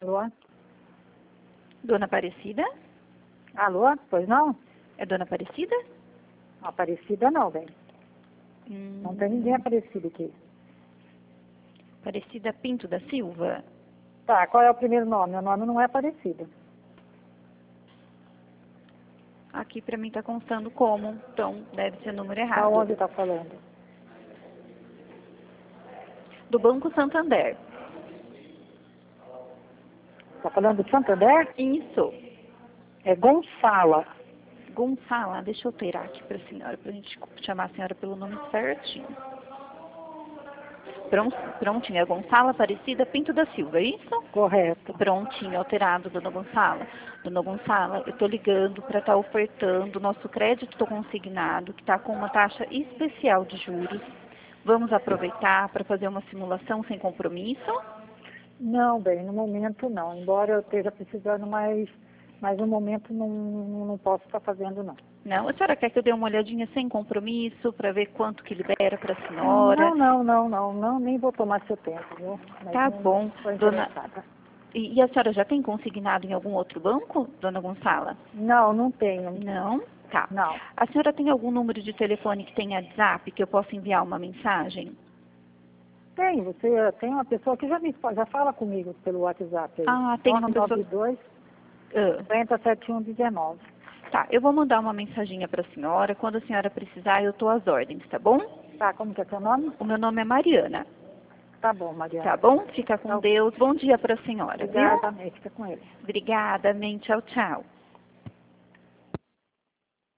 Alô? Dona Aparecida? Alô? Pois não? É Dona Aparecida? Aparecida não, bem. Não tem ninguém aparecido aqui. Aparecida Pinto da Silva? Tá, qual é o primeiro nome? Meu nome não é Aparecida. Aqui pra mim tá constando como, então deve ser o número Da errado. onde tá falando? Do Banco Santander. Tá falando de Santander? Isso. É Gonçala. Gonçala, deixa eu alterar aqui pra senhora, pra gente chamar a senhora pelo nome certinho. Prontinho, é Gonçala Aparecida Pinto da Silva, é isso? Correto. Prontinho, alterado, Dona Gonçala. Dona Gonçala, eu tô ligando para estar ofertando o nosso crédito consignado, que está com uma taxa especial de juros. Vamos aproveitar para fazer uma simulação sem compromisso? Não, bem, no momento não. Embora eu esteja precisando, mas no momento não posso estar fazendo, não. Não? A senhora quer que eu dê uma olhadinha sem compromisso para ver quanto que libera para a senhora? Não, nem vou tomar seu tempo, viu? Mas Tá não bom, estou dona. interessada. E a senhora já tem consignado em algum outro banco, Dona Gonçala? Não tenho. Não? Tá. Não. A senhora tem algum número de telefone que tenha WhatsApp que eu possa enviar uma mensagem? Tem, você tem uma pessoa que já fala comigo pelo WhatsApp aí. Ah, tem uma pessoa... 92 Ah, 507119. tá, eu vou mandar uma mensaginha para a senhora. Quando a senhora precisar, eu estou às ordens, tá bom? Tá, como que é seu nome? O meu nome é Mariana, Tá bom, Mariana. tá bom? Fica com Tá. Deus. Bom dia para a senhora, Obrigada, viu? fica com ele. Obrigada, amém. Tchau, tchau.